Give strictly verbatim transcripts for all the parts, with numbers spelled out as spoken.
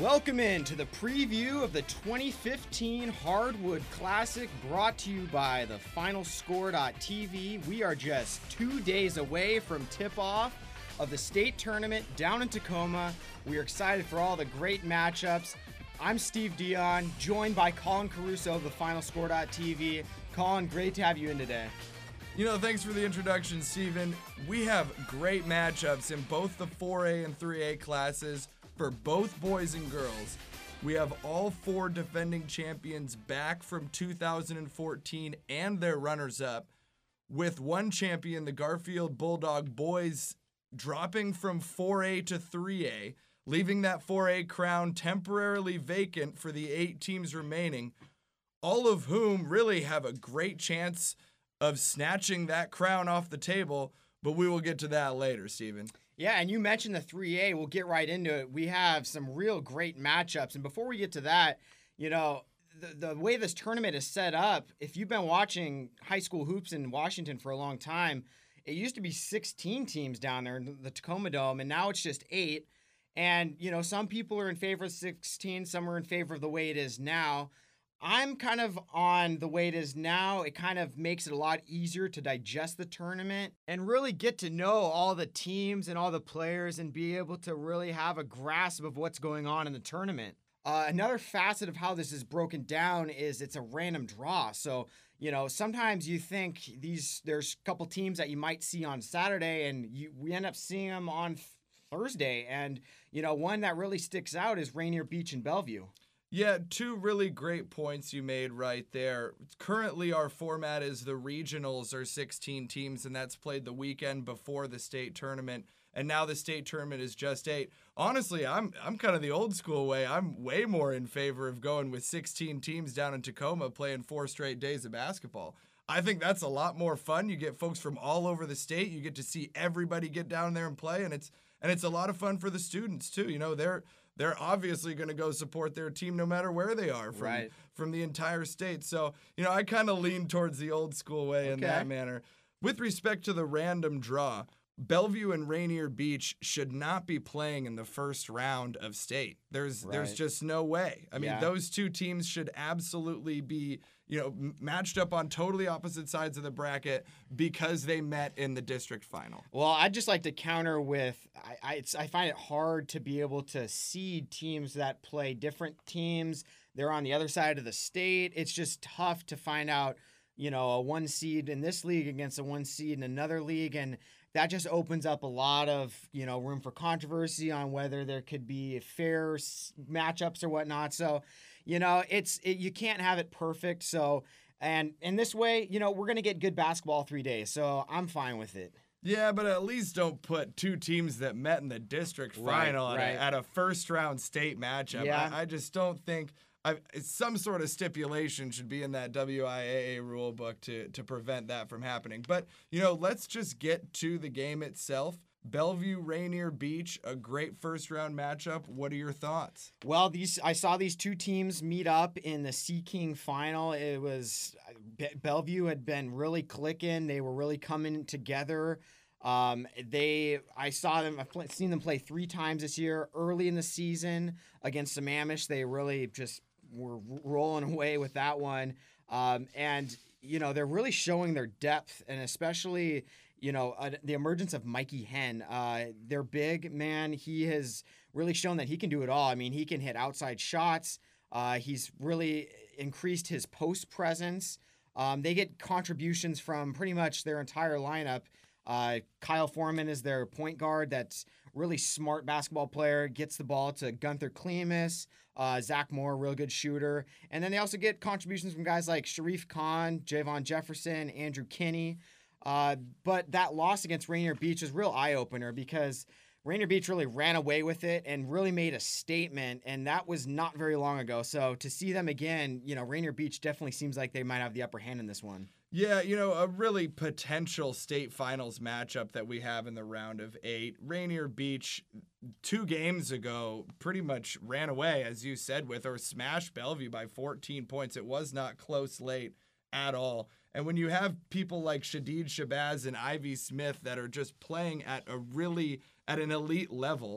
Welcome in to the preview of the twenty fifteen Hardwood Classic, brought to you by the final score dot t v. We are just two days away from tip-off of the state tournament down in Tacoma. We are excited for all the great matchups. I'm Steve Dion, joined by Colin Caruso of the final score dot t v. Colin, great to have you in today. You know, thanks for the introduction, Steven. We have great matchups in both the four A and three A classes for both boys and girls. We have all four defending champions back from two thousand fourteen and their runners-up, with one champion, the Garfield Bulldog boys, dropping from four A to three A, leaving that four A crown temporarily vacant for the eight teams remaining, all of whom really have a great chance of snatching that crown off the table, but we will get to that later, Steven. Yeah, and you mentioned the three A. We'll get right into it. We have some real great matchups. And before we get to that, you know, the, the way this tournament is set up, if you've been watching high school hoops in Washington for a long time, it used to be sixteen teams down there in the Tacoma Dome, and now it's just eight. And, you know, some people are in favor of sixteen, some are in favor of the way it is now. I'm kind of on the way it is now. It kind of makes it a lot easier to digest the tournament and really get to know all the teams and all the players and be able to really have a grasp of what's going on in the tournament. Uh, another facet of how this is broken down is it's a random draw. So, you know, sometimes you think these there's a couple teams that you might see on Saturday and you we end up seeing them on Thursday. And, you know, one that really sticks out is Rainier Beach and Bellevue. Yeah, two really great points you made right there. Currently, our format is the regionals are sixteen teams, and that's played the weekend before the state tournament. And now the state tournament is just eight. Honestly, I'm I'm kind of the old school way. I'm way more in favor of going with sixteen teams down in Tacoma playing four straight days of basketball. I think that's a lot more fun. You get folks from all over the state. You get to see everybody get down there and play, and it's and it's a lot of fun for the students too. You know, they're They're obviously going to go support their team no matter where they are from, right. from the entire state. So, you know, I kind of lean towards the old school way okay. in that manner. With respect to the random draw, Bellevue and Rainier Beach should not be playing in the first round of state. There's right. there's just no way. I mean, yeah. those two teams should absolutely be, you know, matched up on totally opposite sides of the bracket because they met in the district final. Well, I'd just like to counter with, I I, it's, I find it hard to be able to seed teams that play different teams. They're on the other side of the state. It's just tough to find out, you know, a one seed in this league against a one seed in another league, and that just opens up a lot of, you know, room for controversy on whether there could be fair matchups or whatnot. So, you know, it's it, you can't have it perfect. So, and in this way, you know, we're going to get good basketball three days. So I'm fine with it. Yeah, but at least don't put two teams that met in the district final right, at, right. A, at a first round state matchup. Yeah. I, I just don't think I've, some sort of stipulation should be in that W I A A rule book to, to prevent that from happening. But, you know, let's just get to the game itself. Bellevue, Rainier Beach, a great first-round matchup. What are your thoughts? Well, these I saw these two teams meet up in the Sea King final. It was Bellevue had been really clicking. They were really coming together. Um, they I saw them. I've seen them play three times this year. Early in the season against the Sammamish, they really just were rolling away with that one. Um, and you know they're really showing their depth, and especially. You know, uh, the emergence of Mikey Henn. Uh, their big man, he has really shown that he can do it all. I mean, he can hit outside shots. Uh, he's really increased his post presence. Um, they get contributions from pretty much their entire lineup. Uh, Kyle Foreman is their point guard. That's really smart basketball player. Gets the ball to Gunther Klemus. Uh, Zach Moore, real good shooter. And then they also get contributions from guys like Sharif Khan, Javon Jefferson, Andrew Kinney. Uh, but that loss against Rainier Beach is a real eye-opener because Rainier Beach really ran away with it and really made a statement, and that was not very long ago. So to see them again, you know, Rainier Beach definitely seems like they might have the upper hand in this one. Yeah, you know, a really potential state finals matchup that we have in the round of eight. Rainier Beach, two games ago, pretty much ran away, as you said, with or smashed Bellevue by fourteen points. It was not close late at all. And when you have people like Shadid Shabazz and Ivy Smith that are just playing at a really, at an elite level,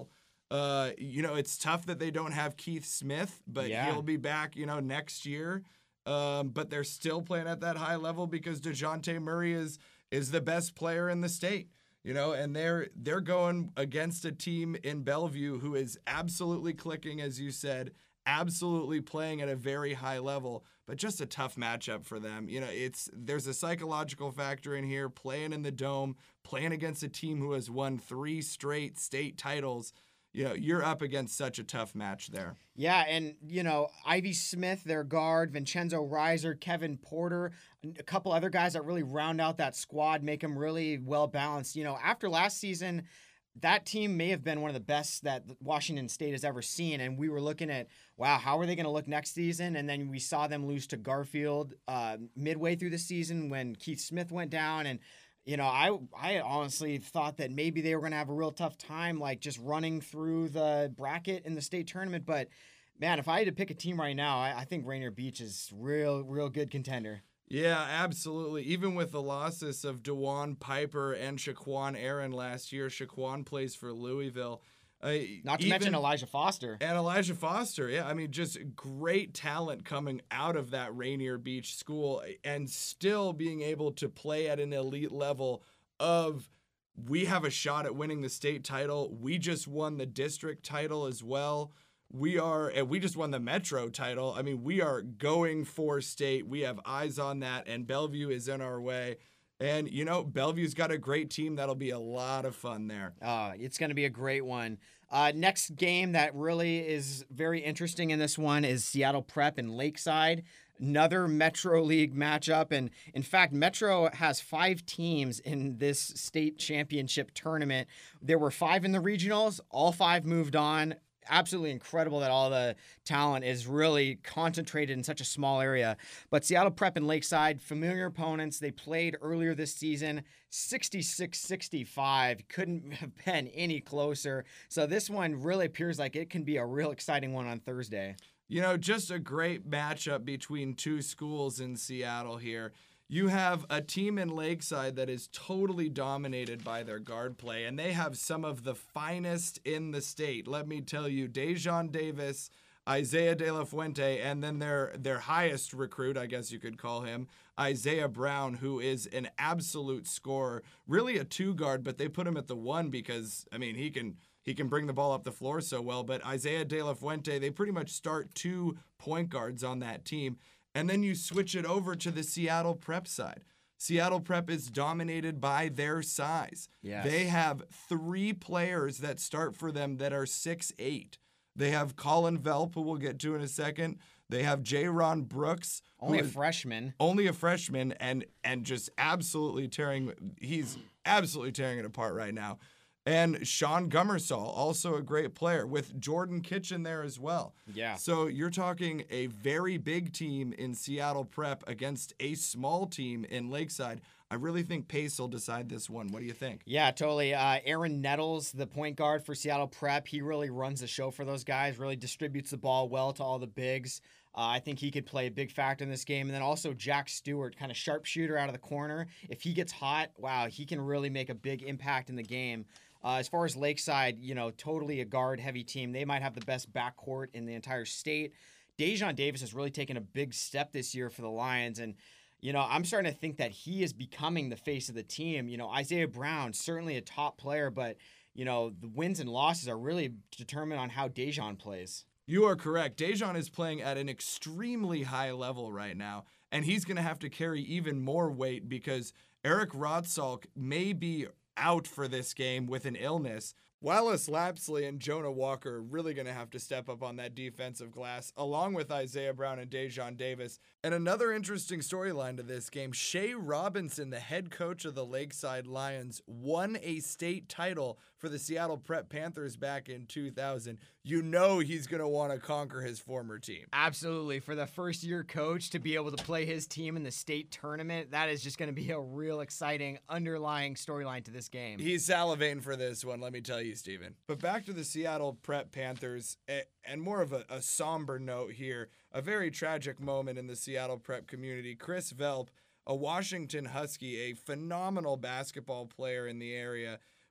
Uh, you know, it's tough that they don't have Keith Smith, but Yeah. he'll be back, you know, next year. Um, but they're still playing at that high level because DeJounte Murray is is the best player in the state. You know, and they're they're going against a team in Bellevue who is absolutely clicking, as you said, absolutely playing at a very high level, but just a tough matchup for them. You know, it's there's a psychological factor in here, playing in the Dome, playing against a team who has won three straight state titles. You know, you're up against such a tough match there. Yeah, and, you know, Ivy Smith, their guard, Vincenzo Reiser, Kevin Porter, a couple other guys that really round out that squad, make them really well-balanced. You know, after last season, that team may have been one of the best that Washington State has ever seen, and we were looking at, wow, how are they going to look next season? And then we saw them lose to Garfield uh, midway through the season when Keith Smith went down, and you know, I I honestly thought that maybe they were going to have a real tough time, like just running through the bracket in the state tournament. But man, if I had to pick a team right now, I, I think Rainier Beach is real, real good contender. Yeah, absolutely. Even with the losses of DeJuan Piper and Shaquan Aaron last year, Shaquan plays for Louisville. Uh, Not to even, mention Elijah Foster. And Elijah Foster, yeah. I mean, just great talent coming out of that Rainier Beach school and still being able to play at an elite level of we have a shot at winning the state title. We just won the district title as well. We are, and we just won the Metro title. I mean, we are going for state. We have eyes on that, and Bellevue is in our way. And, you know, Bellevue's got a great team. That'll be a lot of fun there. Uh, it's going to be a great one. Uh, next game that really is very interesting in this one is Seattle Prep and Lakeside. Another Metro League matchup. And in fact, Metro has five teams in this state championship tournament. There were five in the regionals. All five moved on. Absolutely incredible that all the talent is really concentrated in such a small area. But Seattle Prep and Lakeside, familiar opponents. They played earlier this season, sixty-six sixty-five. Couldn't have been any closer. So this one really appears like it can be a real exciting one on Thursday. You know, just a great matchup between two schools in Seattle here. You have a team in Lakeside that is totally dominated by their guard play, and they have some of the finest in the state. Let me tell you, Dejon Davis, Isaiah De La Fuente, and then their their highest recruit, I guess you could call him, Isaiah Brown, who is an absolute scorer. Really a two guard, but they put him at the one because, I mean, he can he can bring the ball up the floor so well. But Isaiah De La Fuente, they pretty much start two point guards on that team. And then you switch it over to the Seattle Prep side. Seattle Prep is dominated by their size. Yes. They have three players that start for them that are six eight. They have Colin Velp, who we'll get to in a second. They have J-Ron Brooks. Only who a is freshman. Only a freshman and and just absolutely tearing, he's absolutely tearing it apart right now. And Sean Gummersall, also a great player, with Jordan Kitchen there as well. Yeah. So you're talking a very big team in Seattle Prep against a small team in Lakeside. I really think Pace will decide this one. What do you think? Yeah, totally. Uh, Aaron Nettles, the point guard for Seattle Prep, he really runs the show for those guys, really distributes the ball well to all the bigs. Uh, I think he could play a big factor in this game. And then also Jack Stewart, kind of sharpshooter out of the corner. If he gets hot, wow, he can really make a big impact in the game. Uh, as far as Lakeside, you know, totally a guard-heavy team. They might have the best backcourt in the entire state. Dejon Davis has really taken a big step this year for the Lions, and you know, I'm starting to think that he is becoming the face of the team. You know, Isaiah Brown, certainly a top player, but you know, the wins and losses are really determined on how Dejon plays. You are correct. Dejon is playing at an extremely high level right now, and he's going to have to carry even more weight because Eric Rotsalk may be out for this game with an illness. Wallace Lapsley and Jonah Walker are really going to have to step up on that defensive glass, along with Isaiah Brown and Dejon Davis. And another interesting storyline to this game, Shea Robinson, the head coach of the Lakeside Lions, won a state title for the Seattle Prep Panthers back in two thousand. You know he's going to want to conquer his former team. Absolutely. For the first-year coach to be able to play his team in the state tournament, that is just going to be a real exciting underlying storyline to this game. He's salivating for this one, let me tell you, Steven. But back to the Seattle Prep Panthers, and more of a, a somber note here, a very tragic moment in the Seattle Prep community. Chris Velp, a Washington Husky, a phenomenal basketball player in the area,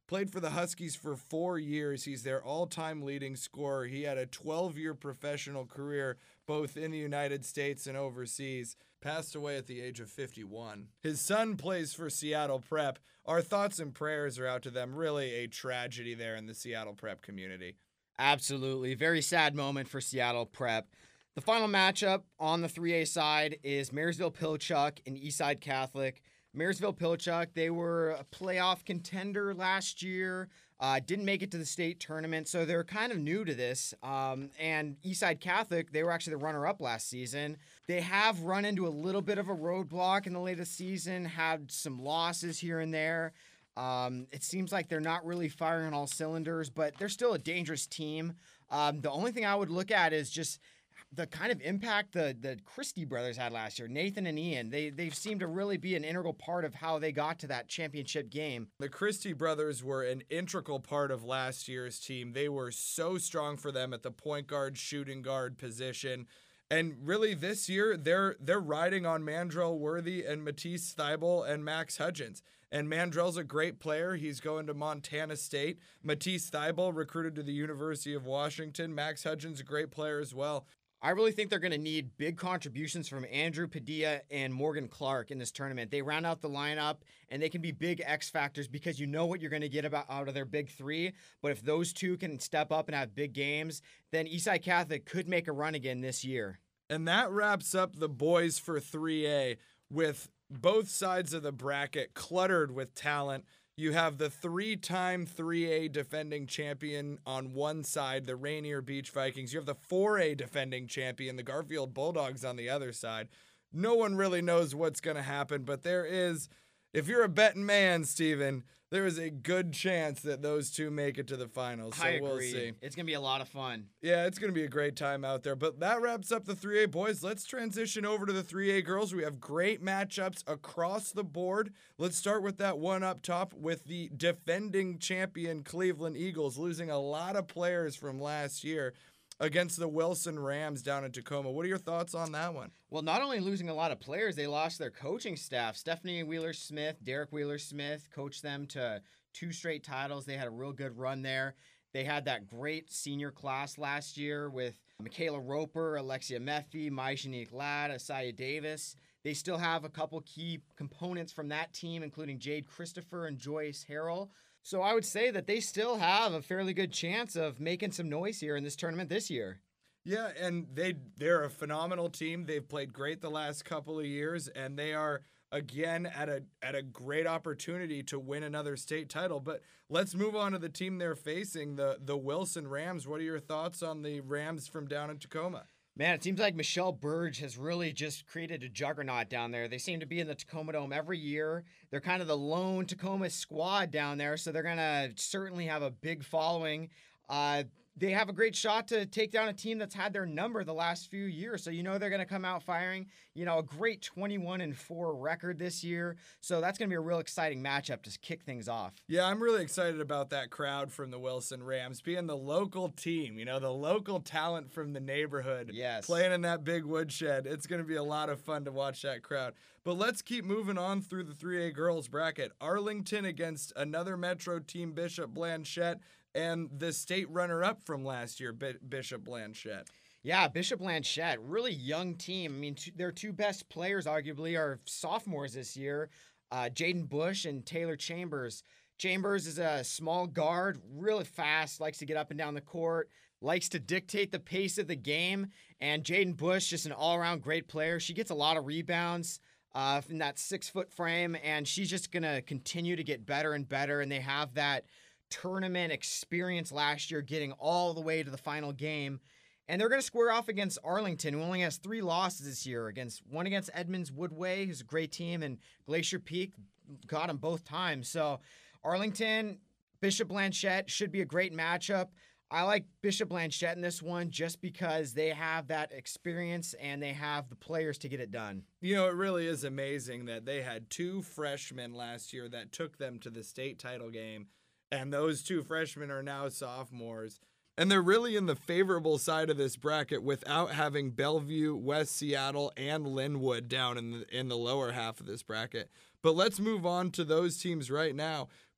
Played for the Huskies for four years. He's their all-time leading scorer. He had a twelve-year professional career, both in the United States and overseas. Passed away at the age of fifty-one. His son plays for Seattle Prep. Our thoughts and prayers are out to them. Really a tragedy there in the Seattle Prep community. Absolutely. Very sad moment for Seattle Prep. The final matchup on the three A side is Marysville-Pilchuck and Eastside Catholic. Marysville-Pilchuck, they were a playoff contender last year, uh, didn't make it to the state tournament, so they're kind of new to this. Um, and Eastside Catholic, they were actually the runner-up last season. They have run into a little bit of a roadblock in the latest season, had some losses here and there. Um, it seems like they're not really firing on all cylinders, but they're still a dangerous team. Um, the only thing I would look at is just the kind of impact the the Christie brothers had last year, Nathan and Ian. They they seem to really be an integral part of how they got to that championship game. The Christie brothers were an integral part of last year's team. They were so strong for them at the point guard, shooting guard position. And really this year, they're they're riding on Mandrell Worthy and Matisse Thibault and Max Hudgens. And Mandrell's a great player. He's going to Montana State. Matisse Thibault recruited to the University of Washington. Max Hudgens, a great player as well. I really think they're going to need big contributions from Andrew Padilla and Morgan Clark in this tournament. They round out the lineup, and they can be big X factors because you know what you're going to get about out of their big three. But if those two can step up and have big games, then Eastside Catholic could make a run again this year. And that wraps up the boys for three A with both sides of the bracket cluttered with talent. You have the three-time three A defending champion on one side, the Rainier Beach Vikings. You have the four A defending champion, the Garfield Bulldogs, on the other side. No one really knows what's going to happen, but there is, if you're a betting man, Steven, there is a good chance that those two make it to the finals. So I agree. We'll see. It's going to be a lot of fun. Yeah, it's going to be a great time out there. But that wraps up the three A boys. Let's transition over to the three A girls. We have great matchups across the board. Let's start with that one up top with the defending champion Cleveland Eagles, losing a lot of players from last year against the Wilson Rams down in Tacoma. What are your thoughts on that one? Well, not only losing a lot of players, they lost their coaching staff. Stephanie Wheeler-Smith, Derek Wheeler-Smith coached them to two straight titles. They had a real good run there. They had that great senior class last year with Michaela Roper, Alexia Mephi, Mai Shanique Ladd, Asaya Davis. They still have a couple key components from that team, including Jade Christopher and Joyce Harrell. So I would say that they still have a fairly good chance of making some noise here in this tournament this year. Yeah, and they, they're a phenomenal team. They've played great the last couple of years, and they are, again, at a at a great opportunity to win another state title. But let's move on to the team they're facing, the, the Wilson Rams. What are your thoughts on the Rams from down in Tacoma? Man, it seems like Michelle Burge has really just created a juggernaut down there. They seem to be in the Tacoma Dome every year. They're kind of the lone Tacoma squad down there, so they're going to certainly have a big following. Uh, they have a great shot to take down a team that's had their number the last few years. So you know they're going to come out firing. You know, a great twenty-one and four record this year. So that's going to be a real exciting matchup to kick things off. Yeah, I'm really excited about that crowd from the Wilson Rams being the local team, you know, the local talent from the neighborhood. Yes. Playing in that big woodshed. It's going to be a lot of fun to watch that crowd. But let's keep moving on through the three A girls bracket. Arlington against another Metro team, Bishop Blanchette, and the state runner-up from last year, B- Bishop Blanchette. Yeah, Bishop Blanchette, really young team. I mean, two, their two best players, arguably, are sophomores this year, uh, Jaden Bush and Taylor Chambers. Chambers is a small guard, really fast, likes to get up and down the court, likes to dictate the pace of the game. And Jaden Bush, just an all-around great player. She gets a lot of rebounds uh, in that six-foot frame, and she's just going to continue to get better and better. And they have that tournament experience last year, getting all the way to the final game. And they're going to square off against Arlington, who only has three losses this year. Against one against Edmonds Woodway, who's a great team, and Glacier Peak got them both times. So Arlington, Bishop Blanchette should be a great matchup. I like Bishop Blanchette in this one just because they have that experience and they have the players to get it done. You know, it really is amazing that they had two freshmen last year that took them to the state title game. And those two freshmen are now sophomores. And they're really in the favorable side of this bracket without having Bellevue, West Seattle, and Linwood down in the, in the lower half of this bracket. But let's move on to those teams right now.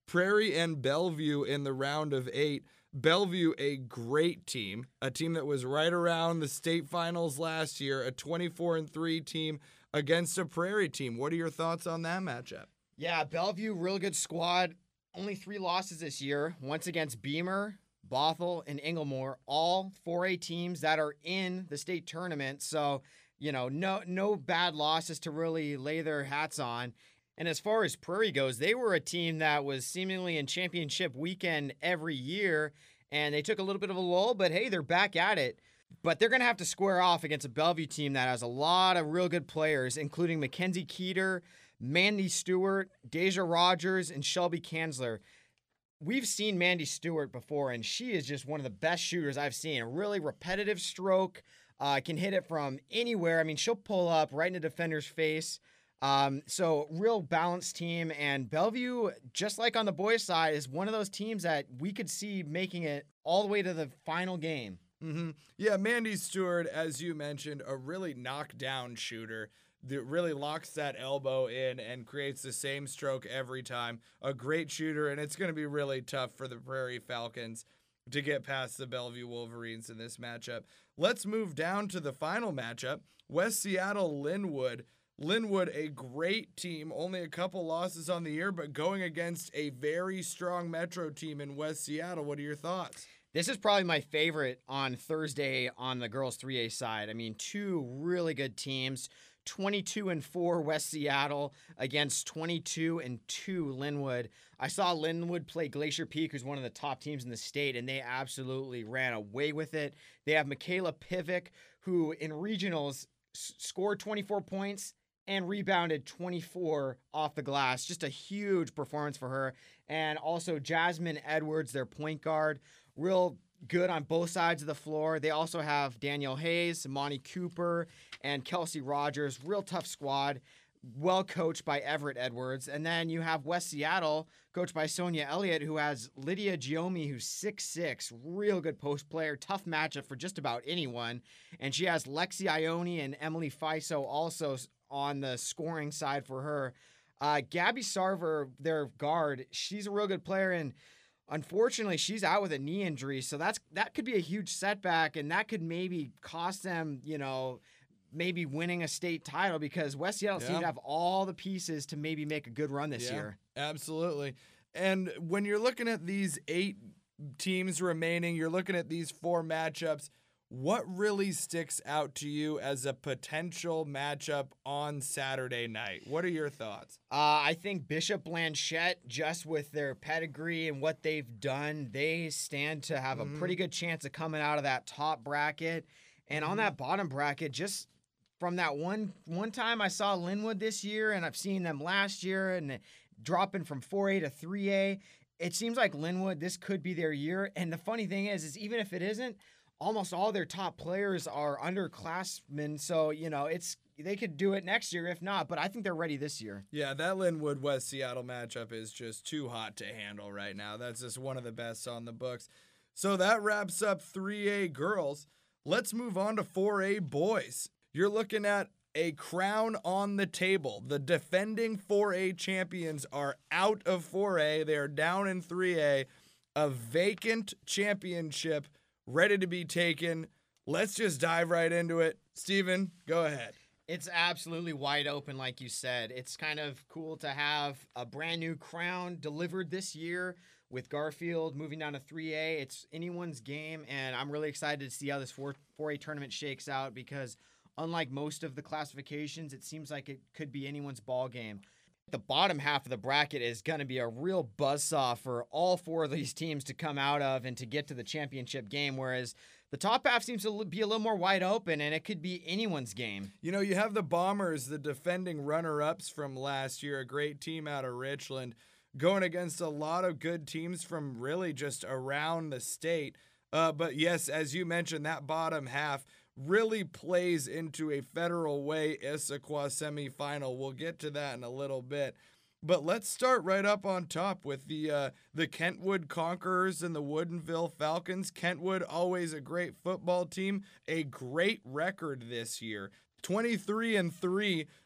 Prairie and Bellevue in the round of eight. Bellevue, a great team, a team that was right around the state finals last year, a twenty-four and three team against a Prairie team. What are your thoughts on that matchup? Yeah, Bellevue, real good squad. Only three losses this year. Once against Beamer, Bothell, and Inglemore, all four A teams that are in the state tournament. So, you know, no no bad losses to really lay their hats on. And as far as Prairie goes, they were a team that was seemingly in championship weekend every year, and they took a little bit of a lull, but hey, they're back at it. But they're going to have to square off against a Bellevue team that has a lot of real good players, including Mackenzie Keeter, Mandy Stewart, Deja Rogers, and Shelby Kanzler. We've seen Mandy Stewart before, and she is just one of the best shooters I've seen. A really repetitive stroke, uh, can hit it from anywhere. I mean, she'll pull up right in a defender's face. Um, so real balanced team, and Bellevue, just like on the boys' side, is one of those teams that we could see making it all the way to the final game. Mm-hmm. Yeah, Mandy Stewart, as you mentioned, a really knockdown shooter that really locks that elbow in and creates the same stroke every time. A great shooter, and it's going to be really tough for the Prairie Falcons to get past the Bellevue Wolverines in this matchup. Let's move down to the final matchup, West Seattle Linwood. Linwood, a great team, only a couple losses on the year, but going against a very strong Metro team in West Seattle. What are your thoughts? This is probably my favorite on Thursday on the girls three A side. I mean, two really good teams, twenty-two and four West Seattle against twenty-two and two Linwood. I saw Linwood play Glacier Peak, who's one of the top teams in the state, and they absolutely ran away with it. They have Michaela Pivick, who in regionals s- scored twenty-four points and rebounded twenty-four off the glass. Just a huge performance for her. And also Jasmine Edwards, their point guard, real good on both sides of the floor. They also have Danielle Hayes, Monty Cooper, and Kelsey Rogers. Real tough squad, well coached by Everett Edwards. And then you have West Seattle, coached by Sonia Elliott, who has Lydia Giomi, who's six six, real good post player, tough matchup for just about anyone. And she has Lexi Ione and Emily Fiso also on the scoring side for her. Uh, Gabby Sarver, their guard, she's a real good player, and unfortunately, she's out with a knee injury, so that's that could be a huge setback, and that could maybe cost them, you know, maybe winning a state title, because West Seattle Yeah. seems to have all the pieces to maybe make a good run this Yeah, year. Absolutely. And when you're looking at these eight teams remaining, you're looking at these four matchups, what really sticks out to you as a potential matchup on Saturday night? What are your thoughts? Uh, I think Bishop Blanchette, just with their pedigree and what they've done, they stand to have Mhm. a pretty good chance of coming out of that top bracket. And on that bottom bracket, just from that one one time I saw Linwood this year, and I've seen them last year, and dropping from four A to three A, it seems like Linwood, this could be their year. And the funny thing is, is even if it isn't, almost all their top players are underclassmen, so you know it's they could do it next year if not. But I think they're ready this year. Yeah, that Linwood West Seattle matchup is just too hot to handle right now. That's just one of the best on the books. So that wraps up three A girls. Let's move on to four A boys. You're looking at a crown on the table. The defending four A champions are out of four A. They are down in three A. A vacant championship ready to be taken. Let's just dive right into it. Steven, go ahead. It's absolutely wide open, like you said. It's kind of cool to have a brand new crown delivered this year with Garfield moving down to three A. It's anyone's game, and I'm really excited to see how this four A tournament shakes out, because unlike most of the classifications, it seems like it could be anyone's ball game. The bottom half of the bracket is going to be a real buzzsaw for all four of these teams to come out of and to get to the championship game, whereas the top half seems to be a little more wide open, and it could be anyone's game. You know, you have the Bombers, the defending runner-ups from last year, a great team out of Richland, going against a lot of good teams from really just around the state. Uh, but yes, as you mentioned, that bottom half really plays into a Federal Way Issaquah semifinal. We'll get to that in a little bit. But let's start right up on top with the uh, the Kentwood Conquerors and the Woodinville Falcons. Kentwood, always a great football team, a great record this year. twenty-three and three,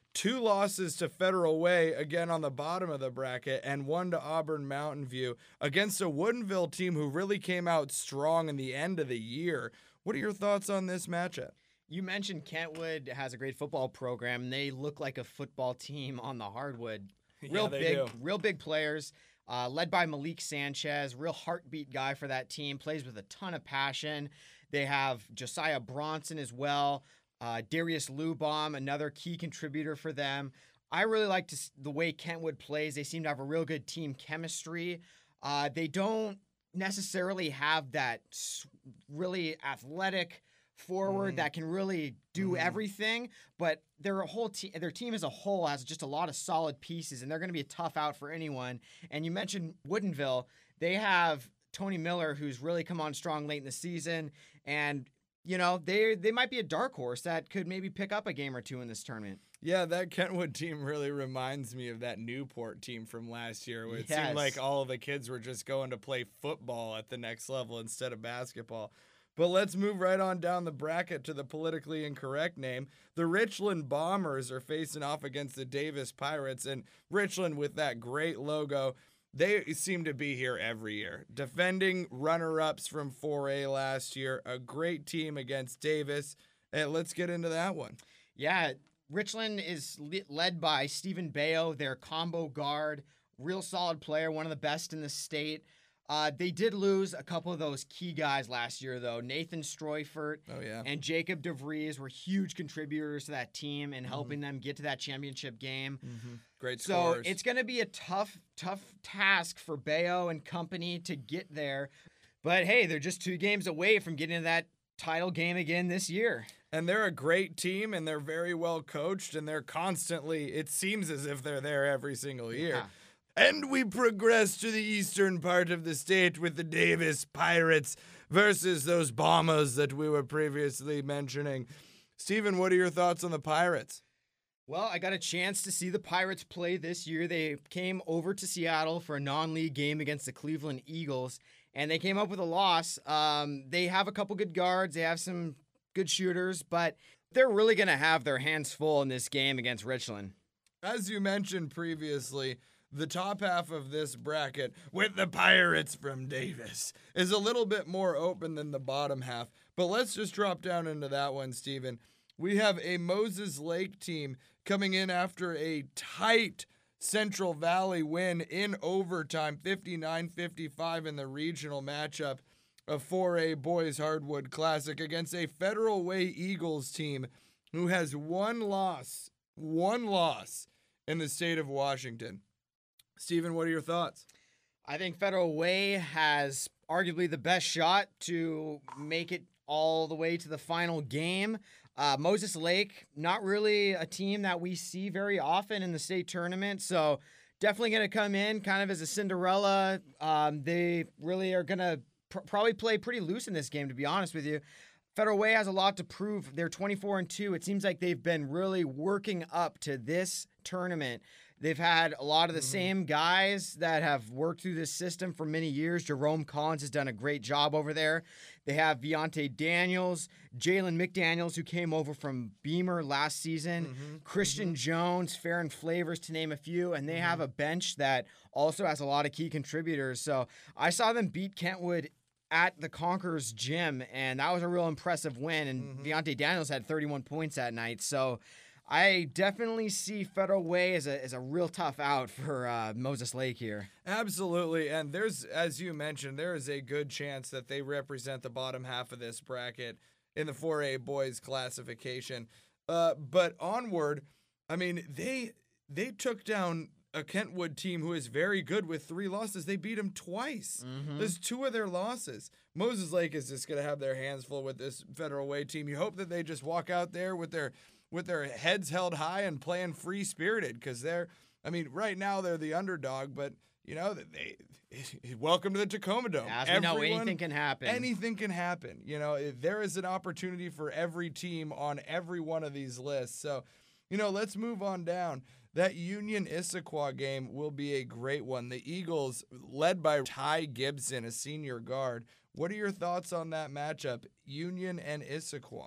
two losses to Federal Way, again on the bottom of the bracket, and one to Auburn Mountain View against a Woodinville team who really came out strong in the end of the year. What are your thoughts on this matchup? You mentioned Kentwood has a great football program, and they look like a football team on the hardwood. Real Yeah, they big, do. real big players, uh, led by Malik Sanchez, real heartbeat guy for that team, plays with a ton of passion. They have Josiah Bronson as well. Uh, Darius Lubaum, another key contributor for them. I really like to, s- the way Kentwood plays. They seem to have a real good team chemistry. Uh, they don't necessarily have that s- really athletic forward Mhm. that can really do Mhm. everything, but their whole team, their team as a whole has just a lot of solid pieces, and they're going to be a tough out for anyone. And you mentioned Woodinville; they have Tony Miller, who's really come on strong late in the season, and you know, they they might be a dark horse that could maybe pick up a game or two in this tournament. Yeah, that Kentwood team really reminds me of that Newport team from last year, where it Yes. seemed like all the kids were just going to play football at the next level instead of basketball. But let's move right on down the bracket to the politically incorrect name. The Richland Bombers are facing off against the Davis Pirates, and Richland with that great logo. They seem to be here every year. Defending runner-ups from four A last year, a great team against Davis. And let's get into that one. Yeah, Richland is le- led by Stephen Bayo, their combo guard, real solid player, one of the best in the state. Uh, they did lose a couple of those key guys last year, though. Nathan Stroyfert Oh, yeah. and Jacob DeVries were huge contributors to that team and helping them get to that championship game. Mm-hmm. Great So scores. it's going to be a tough, tough task for Bayo and company to get there. But hey, they're just two games away from getting to that title game again this year. And they're a great team, and they're very well coached, and they're constantly, it seems as if they're there every single year. Yeah. And we progress to the eastern part of the state with the Davis Pirates versus those Bombers that we were previously mentioning. Stephen, what are your thoughts on the Pirates? Well, I got a chance to see the Pirates play this year. They came over to Seattle for a non-league game against the Cleveland Eagles, and they came up with a loss. Um, they have a couple good guards. They have some good shooters, but they're really going to have their hands full in this game against Richland. As you mentioned previously, the top half of this bracket with the Pirates from Davis is a little bit more open than the bottom half. But let's just drop down into that one, Stephen. We have a Moses Lake team coming in after a tight Central Valley win in overtime, fifty-nine fifty-five in the regional matchup of four A Boys Hardwood Classic against a Federal Way Eagles team who has one loss, one loss in the state of Washington. Stephen, what are your thoughts? I think Federal Way has arguably the best shot to make it all the way to the final game. Uh, Moses Lake, not really a team that we see very often in the state tournament, so definitely going to come in kind of as a Cinderella. Um, they really are going to pr- probably play pretty loose in this game, to be honest with you. Federal Way has a lot to prove. They're twenty-four and two. It seems like they've been really working up to this tournament. They've had a lot of the mm-hmm. same guys that have worked through this system for many years. Jerome Collins has done a great job over there. They have Viante Daniels, Jalen McDaniels, who came over from Beamer last season, Mm-hmm. Christian mm-hmm. Jones, Farron Flavors, to name a few. And they mm-hmm. have a bench that also has a lot of key contributors. So I saw them beat Kentwood at the Conquerors Gym, and that was a real impressive win. And mm-hmm. Viante Daniels had thirty-one points that night. So I definitely see Federal Way as a as a real tough out for uh, Moses Lake here. Absolutely, and there's, as you mentioned, there is a good chance that they represent the bottom half of this bracket in the four A boys classification. Uh, but onward, I mean, they they took down a Kentwood team who is very good with three losses. They beat them twice. Mm-hmm. There's two of their losses. Moses Lake is just going to have their hands full with this Federal Way team. You hope that they just walk out there with their with their heads held high and playing free-spirited, because they're, I mean, right now they're the underdog, but, you know, they, welcome to the Tacoma Dome. As we know, anything can happen. Anything can happen. You know, there is an opportunity for every team on every one of these lists. So, you know, let's move on down. That Union Issaquah game will be a great one. The Eagles, led by Ty Gibson, a senior guard. What are your thoughts on that matchup, Union and Issaquah?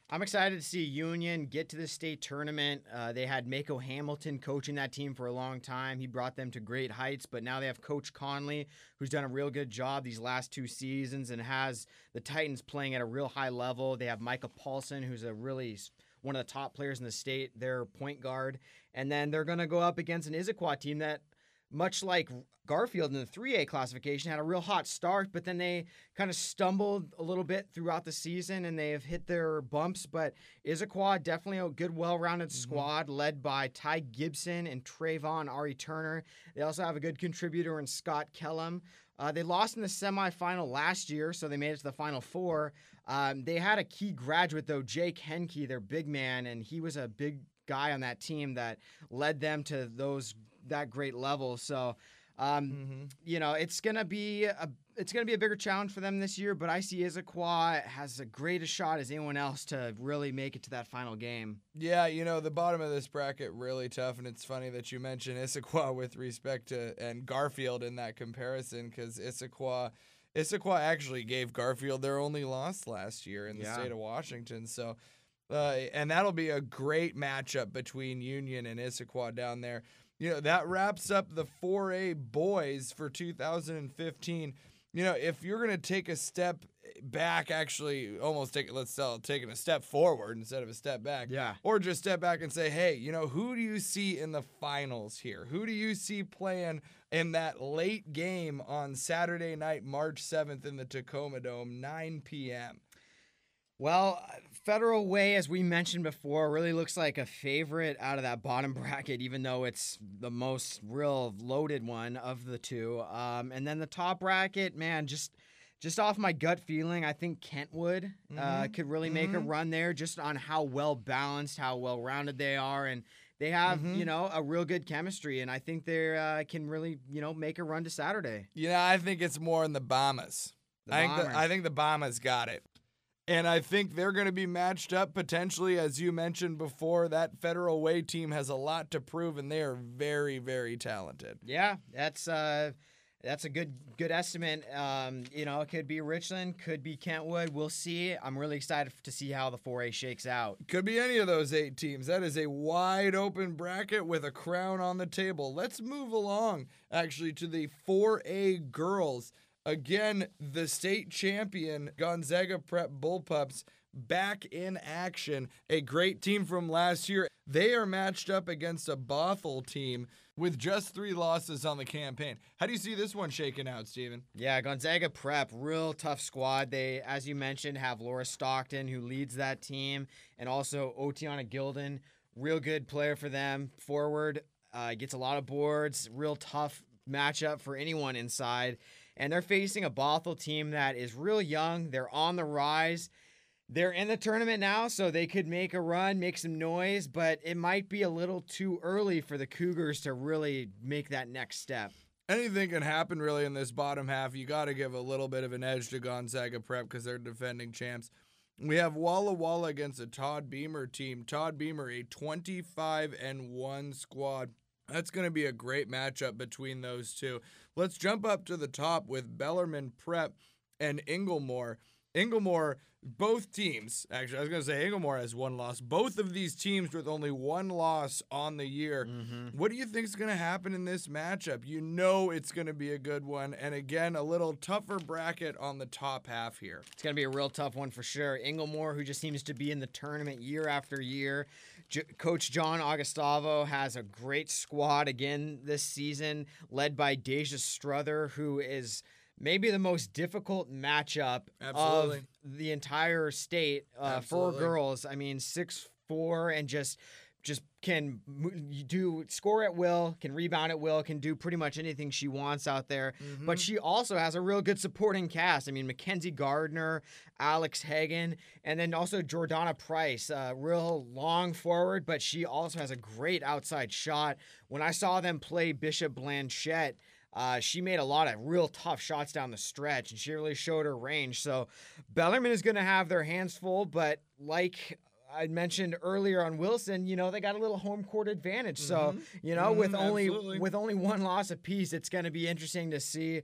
I'm excited to see Union get to the state tournament. Uh, they had Mako Hamilton coaching that team for a long time. He brought them to great heights, but now they have Coach Conley, who's done a real good job these last two seasons and has the Titans playing at a real high level. They have Micah Paulson, who's a really one of the top players in the state, their point guard. And then they're going to go up against an Issaquah team that, much like Garfield in the three A classification, had a real hot start, but then they kind of stumbled a little bit throughout the season and they have hit their bumps. But Issaquah, definitely a good, well-rounded mm-hmm. squad led by Ty Gibson and Trayvon Ari Turner. They also have a good contributor in Scott Kellum. Uh, they lost in the semifinal last year, so they made it to the Final Four. Um, they had a key graduate, though, Jake Henke, their big man, and he was a big guy on that team that led them to those that great level. So, um, mm-hmm. you know, it's gonna be a it's gonna be a bigger challenge for them this year. But I see Issaquah has a greatest shot as anyone else to really make it to that final game. Yeah, you know, the bottom of this bracket really tough, and it's funny that you mention Issaquah with respect to and Garfield in that comparison, because Issaquah. Issaquah actually gave Garfield their only loss last year in the yeah. state of Washington. So, uh, and that'll be a great matchup between Union and Issaquah down there. You know, that wraps up the four A boys for two thousand fifteen. You know, if you're going to take a step back, actually almost take, let's say, taking a step forward instead of a step back. Yeah. Or just step back and say, hey, you know, who do you see in the finals here? Who do you see playing in that late game on Saturday night, March seventh in the Tacoma Dome, nine p.m.? Well, Federal Way, as we mentioned before, really looks like a favorite out of that bottom bracket, even though it's the most real loaded one of the two. Um, and then the top bracket, man, just just off my gut feeling, I think Kentwood mm-hmm. uh, could really make mm-hmm. a run there, just on how well balanced, how well rounded they are, and they have mm-hmm. you know a real good chemistry, and I think they uh, can really you know make a run to Saturday. You know, I think it's more in the Bombers. The I Bombers. think the, I think the Bombers got it. And I think they're going to be matched up potentially, as you mentioned before. That Federal Way team has a lot to prove, and they are very, very talented. Yeah, that's uh, that's a good good estimate. Um, you know, it could be Richland, could be Kentwood. We'll see. I'm really excited to see how the four A shakes out. Could be any of those eight teams. That is a wide open bracket with a crown on the table. Let's move along, actually, to the four A girls. Again, the state champion Gonzaga Prep Bullpups back in action. A great team from last year. They are matched up against a Bothell team with just three losses on the campaign. How do you see this one shaking out, Steven? Yeah, Gonzaga Prep, real tough squad. They, as you mentioned, have Laura Stockton, who leads that team, and also Otiana Gilden, real good player for them. Forward, uh, gets a lot of boards, real tough matchup for anyone inside. And they're facing a Bothell team that is real young. They're on the rise. They're in the tournament now, so they could make a run, make some noise, but it might be a little too early for the Cougars to really make that next step. Anything can happen, really, in this bottom half. You got to give a little bit of an edge to Gonzaga Prep because they're defending champs. We have Walla Walla against a Todd Beamer team. Todd Beamer, a twenty-five and one squad. That's going to be a great matchup between those two. Let's jump up to the top with Bellarmine Prep and Inglemore. Inglemore, both teams, actually, I was going to say Inglemore has one loss. Both of these teams with only one loss on the year. Mm-hmm. What do you think is going to happen in this matchup? You know it's going to be a good one. And again, a little tougher bracket on the top half here. It's going to be a real tough one for sure. Inglemore, who just seems to be in the tournament year after year. J- Coach John Augustavo has a great squad again this season, led by Deja Struther, who is maybe the most difficult matchup Absolutely. of the entire state uh, for girls. I mean, six four and just just can do score at will, can rebound at will, can do pretty much anything she wants out there. Mm-hmm. But she also has a real good supporting cast. I mean, Mackenzie Gardner, Alex Hagen, and then also Jordana Price, uh, real long forward, but she also has a great outside shot. When I saw them play Bishop Blanchette, Uh, she made a lot of real tough shots down the stretch, and she really showed her range. So Bellarmine is going to have their hands full, but like I mentioned earlier on Wilson, you know, they got a little home court advantage. Mm-hmm. So, you know, mm-hmm, with only absolutely. with only one loss apiece, it's going to be interesting to see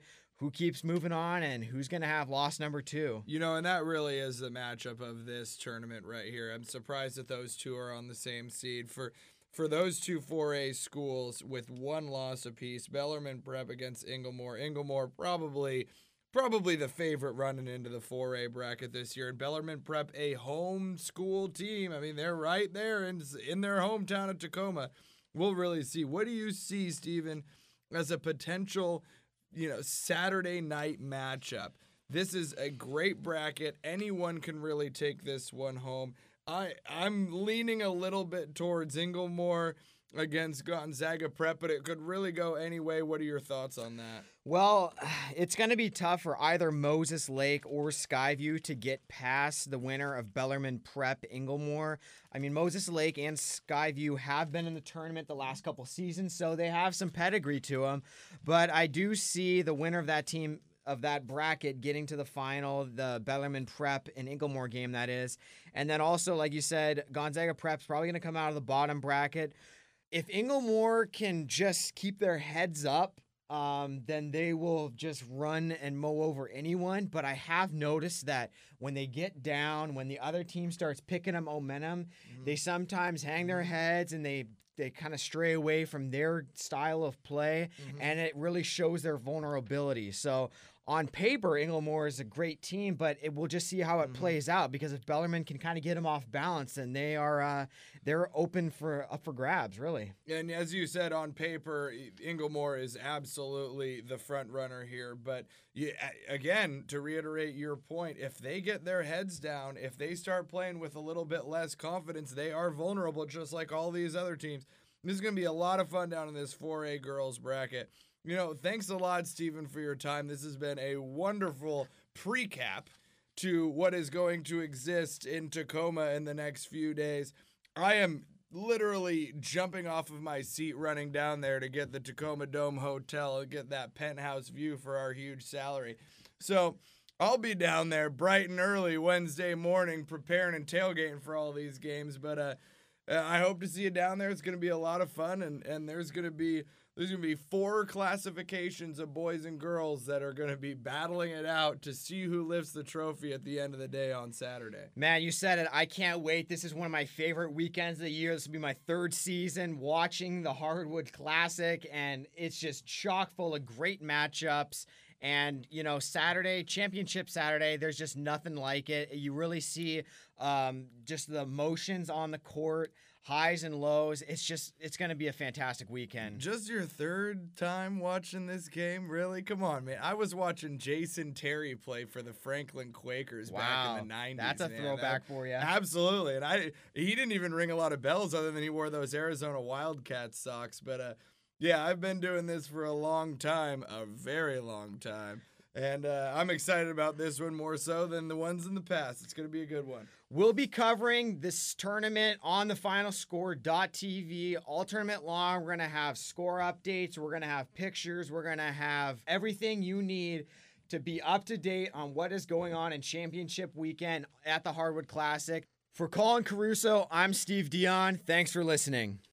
who keeps moving on and who's going to have loss number two. You know, and that really is the matchup of this tournament right here. I'm surprised that those two are on the same seed. For for those two four A schools with one loss apiece, Bellarmine Prep against Inglemoor. Inglemoor probably probably the favorite running into the four A bracket this year. And Bellarmine Prep, a home school team. I mean, they're right there in, in their hometown of Tacoma. We'll really see. What do you see, Stephen, as a potential, you know, Saturday night matchup? This is a great bracket. Anyone can really take this one home. I, I'm leaning a little bit towards Inglemoor against Gonzaga Prep, but it could really go any way. What are your thoughts on that? Well, it's going to be tough for either Moses Lake or Skyview to get past the winner of Bellarmine Prep Inglemoor. I mean, Moses Lake and Skyview have been in the tournament the last couple seasons, so they have some pedigree to them. But I do see the winner of that team, of that bracket, getting to the final, the Bellarmine Prep and Inglemoor game, that is. And then also, like you said, Gonzaga Prep's probably going to come out of the bottom bracket. If Inglemoor can just keep their heads up, um, then they will just run and mow over anyone. But I have noticed that when they get down, when the other team starts picking up momentum, mm-hmm. they sometimes hang their heads and they they kind of stray away from their style of play, mm-hmm. and it really shows their vulnerability. So on paper, Inglemoor is a great team, but it, we'll just see how it mm-hmm. plays out, because if Bellarmine can kind of get them off balance, then they are uh, they're open for up for grabs, really. And as you said, on paper, Inglemoor is absolutely the front runner here. But you, again, to reiterate your point, if they get their heads down, if they start playing with a little bit less confidence, they are vulnerable, just like all these other teams. This is going to be a lot of fun down in this four A girls bracket. You know, thanks a lot, Stephen, for your time. This has been a wonderful pre-cap to what is going to exist in Tacoma in the next few days. I am literally jumping off of my seat running down there to get the Tacoma Dome Hotel and get that penthouse view for our huge salary. So I'll be down there bright and early Wednesday morning preparing and tailgating for all these games. But uh, I hope to see you down there. It's going to be a lot of fun, and, and there's going to be There's going to be four classifications of boys and girls that are going to be battling it out to see who lifts the trophy at the end of the day on Saturday. Man, you said it. I can't wait. This is one of my favorite weekends of the year. This will be my third season watching the Hardwood Classic, and it's just chock full of great matchups. And, you know, Saturday, Championship Saturday, there's just nothing like it. You really see um, just the emotions on the court, highs and lows. It's just, it's going to be a fantastic weekend. Just your third time watching this game? Really? Come on, man. I was watching Jason Terry play for the Franklin Quakers wow. back in the nineties. That's a man. throwback that, for you. Absolutely. And I, he didn't even ring a lot of bells other than he wore those Arizona Wildcats socks. But, uh, yeah, I've been doing this for a long time, a very long time. And uh, I'm excited about this one more so than the ones in the past. It's going to be a good one. We'll be covering this tournament on the final score dot t v all tournament long. We're going to have score updates. We're going to have pictures. We're going to have everything you need to be up to date on what is going on in championship weekend at the Hardwood Classic. For Colin Caruso, I'm Steve Dion. Thanks for listening.